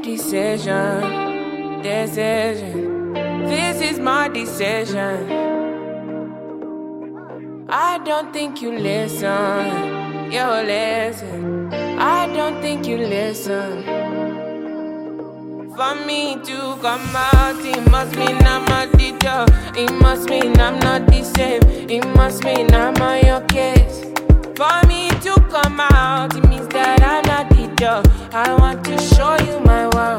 decision. This is my decision. I don't think you listen. You listen. I don't think you listen. For me to come out, it must mean I'm a teacher. It must mean I'm not the same. It must mean I'm on your case. For me to come out, it means that I'm not the job. I want to show you my world.